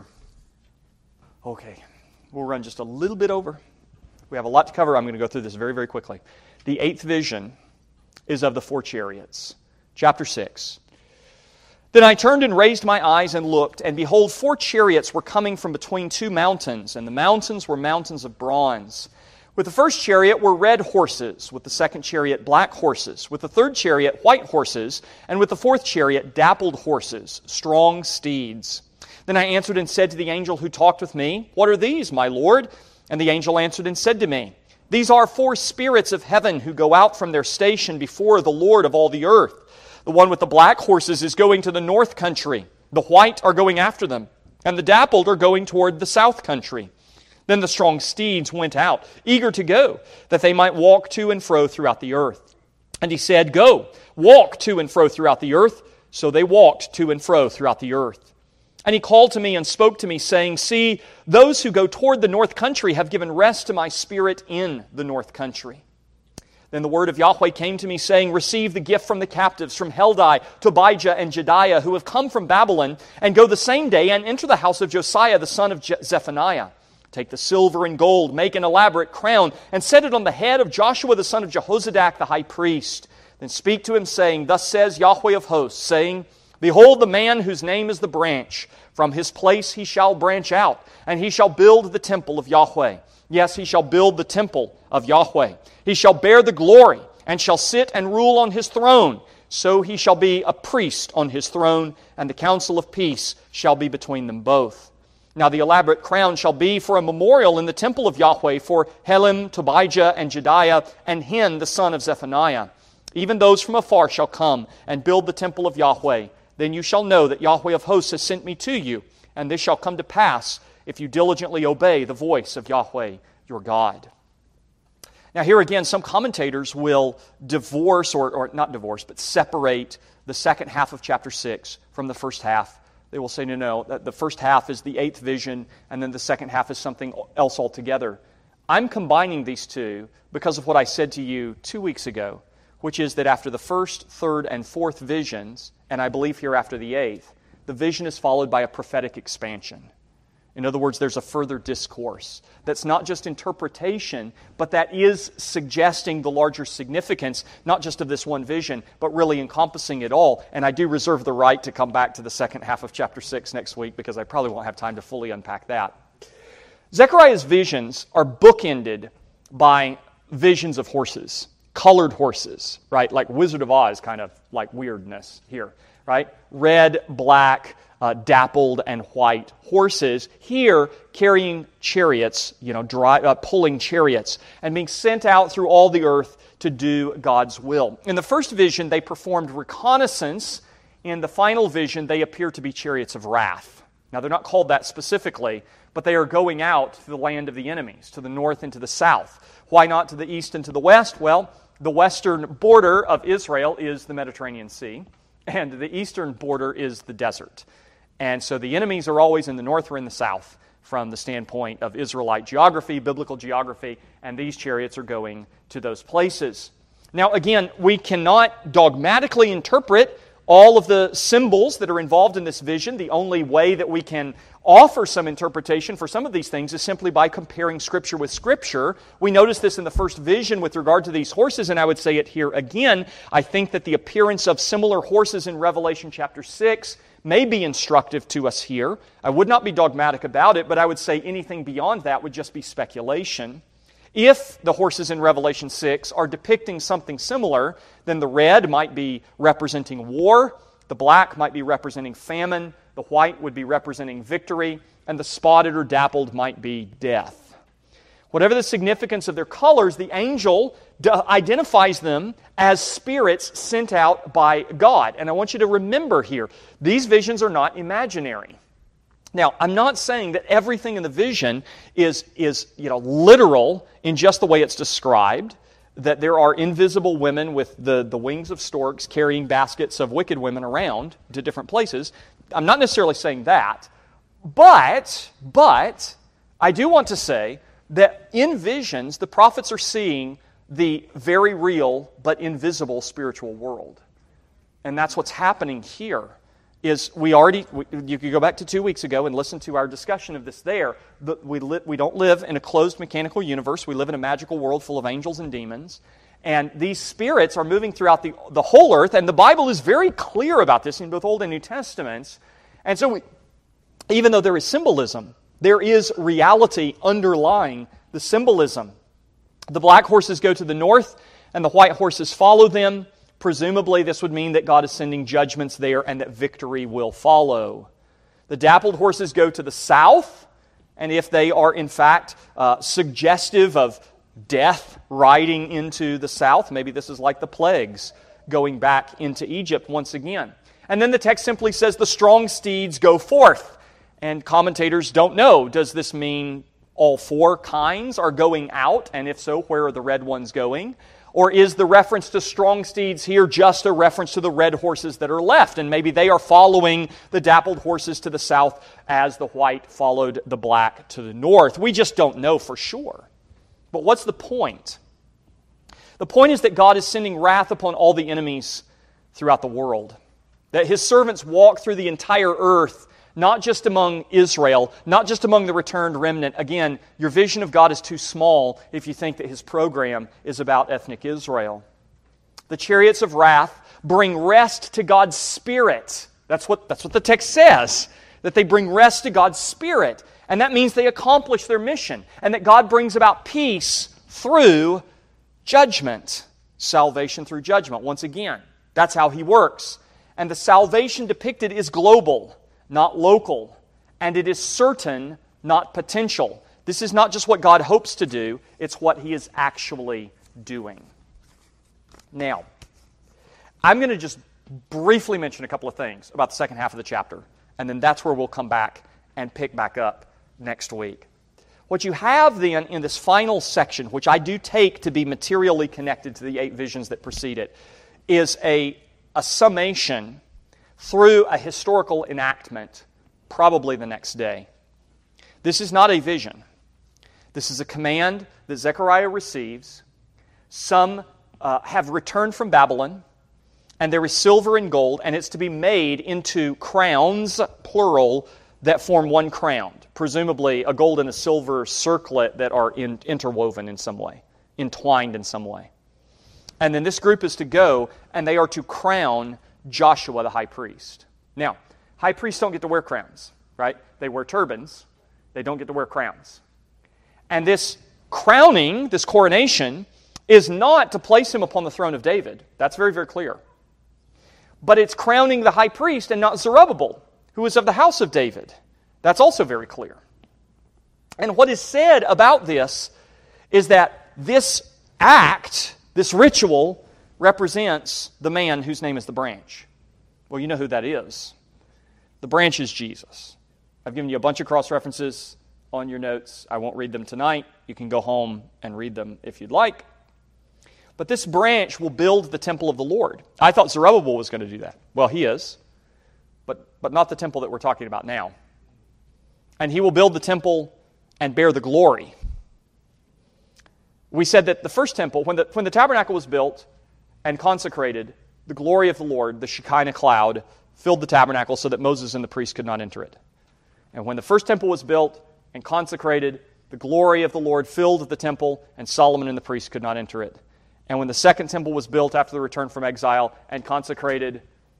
Okay, we'll run just a little bit over. We have a lot to cover. I'm going to go through this very, very quickly. The eighth vision is of the 4 chariots. Chapter 6. Then I turned and raised my eyes and looked, and behold, 4 chariots were coming from between 2 mountains, and the mountains were mountains of bronze. With the first chariot were red horses, with the second chariot black horses, with the third chariot white horses, and with the fourth chariot dappled horses, strong steeds. Then I answered and said to the angel who talked with me, What are these, my Lord? And the angel answered and said to me, These are 4 spirits of heaven who go out from their station before the Lord of all the earth. The one with the black horses is going to the north country. The white are going after them, and the dappled are going toward the south country. Then the strong steeds went out, eager to go, that they might walk to and fro throughout the earth. And he said, Go, walk to and fro throughout the earth. So they walked to and fro throughout the earth. And he called to me and spoke to me, saying, See, those who go toward the north country have given rest to my spirit in the north country. Then the word of Yahweh came to me, saying, Receive the gift from the captives, from Heldai, Tobijah, and Jedaiah, who have come from Babylon, and go the same day and enter the house of Josiah, the son of Zephaniah. Take the silver and gold, make an elaborate crown, and set it on the head of Joshua, the son of Jehozadak, the high priest. Then speak to him, saying, Thus says Yahweh of hosts, saying, Behold the man whose name is the branch. From his place he shall branch out, and he shall build the temple of Yahweh. Yes, he shall build the temple of Yahweh. He shall bear the glory, and shall sit and rule on his throne. So he shall be a priest on his throne, and the counsel of peace shall be between them both. Now the elaborate crown shall be for a memorial in the temple of Yahweh for Helem, Tobijah, and Jedaiah, and Hen, the son of Zephaniah. Even those from afar shall come and build the temple of Yahweh. Then you shall know that Yahweh of hosts has sent me to you, and this shall come to pass if you diligently obey the voice of Yahweh your God. Now here again, some commentators will divorce, or not divorce, but separate the second half of chapter 6 from the first half. They will say, no, the first half is the 8th vision, and then the second half is something else altogether. I'm combining these two because of what I said to you 2 weeks ago, which is that after the first, third, and fourth visions, and I believe here after the 8th, the vision is followed by a prophetic expansion. In other words, there's a further discourse that's not just interpretation, but that is suggesting the larger significance, not just of this one vision, but really encompassing it all. And I do reserve the right to come back to the second half of chapter 6 next week, because I probably won't have time to fully unpack that. Zechariah's visions are bookended by visions of horses, colored horses, right? Like Wizard of Oz kind of like weirdness here, right? Red, black, dappled and white horses, here carrying chariots, pulling chariots, and being sent out through all the earth to do God's will. In the first vision, they performed reconnaissance. In the final vision, they appear to be chariots of wrath. Now, they're not called that specifically, but they are going out to the land of the enemies, to the north and to the south. Why not to the east and to the west? Well, the western border of Israel is the Mediterranean Sea, and the eastern border is the desert. And so the enemies are always in the north or in the south from the standpoint of Israelite geography, biblical geography, and these chariots are going to those places. Now, again, we cannot dogmatically interpret all of the symbols that are involved in this vision. The only way that we can offer some interpretation for some of these things is simply by comparing Scripture with Scripture. We notice this in the first vision with regard to these horses, and I would say it here again. I think that the appearance of similar horses in Revelation chapter 6 may be instructive to us here. I would not be dogmatic about it, but I would say anything beyond that would just be speculation. If the horses in Revelation 6 are depicting something similar, then the red might be representing war, the black might be representing famine, the white would be representing victory, and the spotted or dappled might be death. Whatever the significance of their colors, the angel identifies them as spirits sent out by God. And I want you to remember here, these visions are not imaginary. Now, I'm not saying that everything in the vision is literal in just the way it's described, that there are invisible women with the wings of storks carrying baskets of wicked women around to different places. I'm not necessarily saying that, but I do want to say that in visions, the prophets are seeing the very real but invisible spiritual world. And that's what's happening here. You could go back to 2 weeks ago and listen to our discussion of this there. We don't live in a closed mechanical universe. We live in a magical world full of angels and demons. And these spirits are moving throughout the whole earth. And the Bible is very clear about this in both Old and New Testaments. And so even though there is symbolism, there is reality underlying the symbolism. The black horses go to the north, and the white horses follow them. Presumably, this would mean that God is sending judgments there and that victory will follow. The dappled horses go to the south, and if they are in fact suggestive of death riding into the south, maybe this is like the plagues going back into Egypt once again. And then the text simply says the strong steeds go forth. And commentators don't know, does this mean all four kinds are going out? And if so, where are the red ones going? Or is the reference to strong steeds here just a reference to the red horses that are left? And maybe they are following the dappled horses to the south as the white followed the black to the north. We just don't know for sure. But what's the point? The point is that God is sending wrath upon all the enemies throughout the world. That His servants walk through the entire earth, not just among Israel, not just among the returned remnant. Again, your vision of God is too small if you think that His program is about ethnic Israel. The chariots of wrath bring rest to God's Spirit. That's what the text says, that they bring rest to God's Spirit. And that means they accomplish their mission, and that God brings about peace through judgment. Salvation through judgment. Once again, that's how He works. And the salvation depicted is global, not local. and it is certain, not potential. This is not just what God hopes to do, it's what He is actually doing. Now, I'm going to just briefly mention a couple of things about the second half of the chapter, and then that's where we'll come back and pick back up next week. What you have then in this final section, which I do take to be materially connected to the 8 visions that precede it, is a summation through a historical enactment, probably the next day. This is not a vision. This is a command that Zechariah receives. Some have returned from Babylon, and there is silver and gold, and it's to be made into crowns, plural, that form one crown. Presumably a gold and a silver circlet that are interwoven in some way, entwined in some way. And then this group is to go, and they are to crown Joshua the high priest. Now, high priests don't get to wear crowns, right? They wear turbans. They don't get to wear crowns. And this crowning, this coronation, is not to place him upon the throne of David. That's very, very clear. But it's crowning the high priest and not Zerubbabel, who is of the house of David. That's also very clear. And what is said about this is that this act, this ritual, represents the man whose name is the branch. Well, you know who that is. The branch is Jesus. I've given you a bunch of cross-references on your notes. I won't read them tonight. You can go home and read them if you'd like. But this branch will build the temple of the Lord. I thought Zerubbabel was going to do that. Well, he is, but not the temple that we're talking about now. And he will build the temple and bear the glory. We said that the first temple, when the tabernacle was built and consecrated, the glory of the Lord, the Shekinah cloud, filled the tabernacle so that Moses and the priests could not enter it. And when the first temple was built and consecrated, the glory of the Lord filled the temple, and Solomon and the priests could not enter it. And when the second temple was built after the return from exile and consecrated,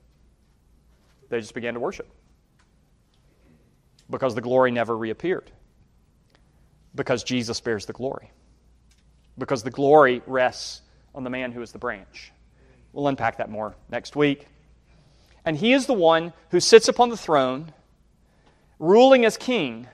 they just began to worship. Because the glory never reappeared. Because Jesus bears the glory. Because the glory rests on the man who is the branch. We'll unpack that more next week. And he is the one who sits upon the throne, ruling as king,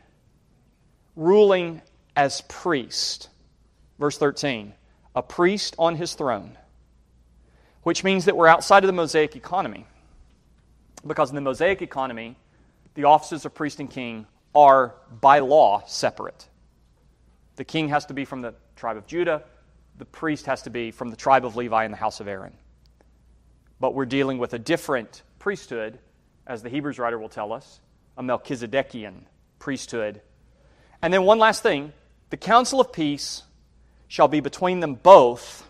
ruling as priest. Verse 13, a priest on his throne, which means that we're outside of the Mosaic economy. Because in the Mosaic economy, the offices of priest and king are, by law, separate. The king has to be from the tribe of Judah. The priest has to be from the tribe of Levi and the house of Aaron. But we're dealing with a different priesthood, as the Hebrews writer will tell us, a Melchizedekian priesthood. And then one last thing, the counsel of peace shall be between them both,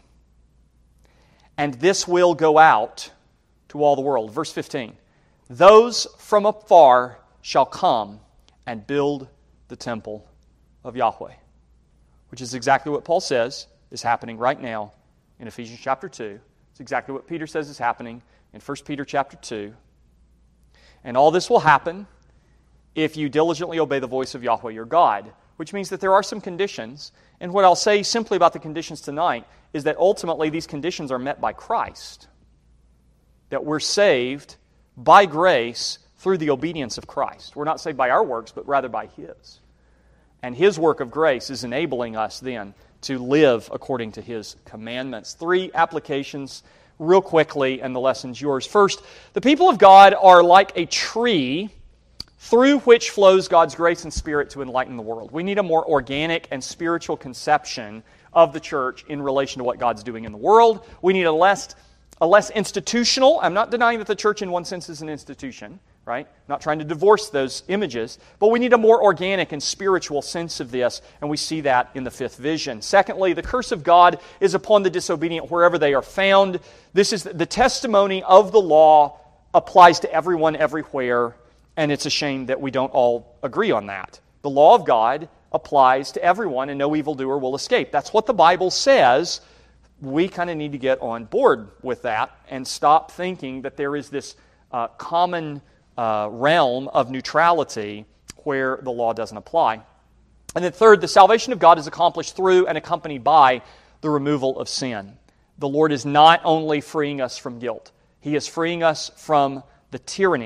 and this will go out to all the world. Verse 15, those from afar shall come and build the temple of Yahweh, which is exactly what Paul says is happening right now in Ephesians chapter 2. It's exactly what Peter says is happening in 1 Peter chapter 2. And all this will happen if you diligently obey the voice of Yahweh your God, which means that there are some conditions. And what I'll say simply about the conditions tonight is that ultimately these conditions are met by Christ. That we're saved by grace through the obedience of Christ. We're not saved by our works, but rather by His. And His work of grace is enabling us then to live according to His commandments. 3 applications real quickly, and the lesson's yours. First, the people of God are like a tree through which flows God's grace and Spirit to enlighten the world. We need a more organic and spiritual conception of the church in relation to what God's doing in the world. We need a less institutional. I'm not denying that the church in one sense is an institution, right? I'm not trying to divorce those images, but we need a more organic and spiritual sense of this, and we see that in the 5th vision. Secondly, the curse of God is upon the disobedient wherever they are found. This is the testimony of the law applies to everyone everywhere, and it's a shame that we don't all agree on that. The law of God applies to everyone, and no evildoer will escape. That's what the Bible says. We kind of need to get on board with that and stop thinking that there is this common realm of neutrality where the law doesn't apply. And then third, the salvation of God is accomplished through and accompanied by the removal of sin. The Lord is not only freeing us from guilt, He is freeing us from the tyranny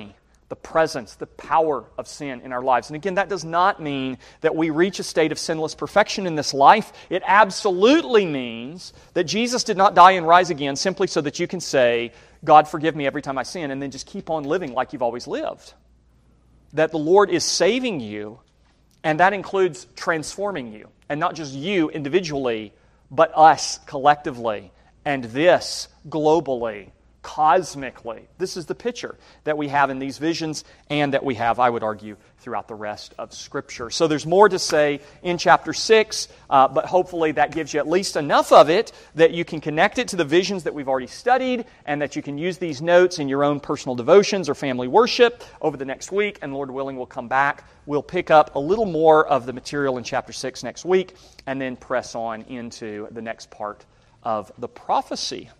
the presence, the power of sin in our lives. And again, that does not mean that we reach a state of sinless perfection in this life. It absolutely means that Jesus did not die and rise again simply so that you can say, God, forgive me every time I sin, and then just keep on living like you've always lived. That the Lord is saving you, and that includes transforming you. And not just you individually, but us collectively. And this globally, cosmically. This is the picture that we have in these visions and that we have, I would argue, throughout the rest of Scripture. So there's more to say in chapter 6, but hopefully that gives you at least enough of it that you can connect it to the visions that we've already studied and that you can use these notes in your own personal devotions or family worship over the next week. And Lord willing, we'll come back. We'll pick up a little more of the material in chapter 6 next week and then press on into the next part of the prophecy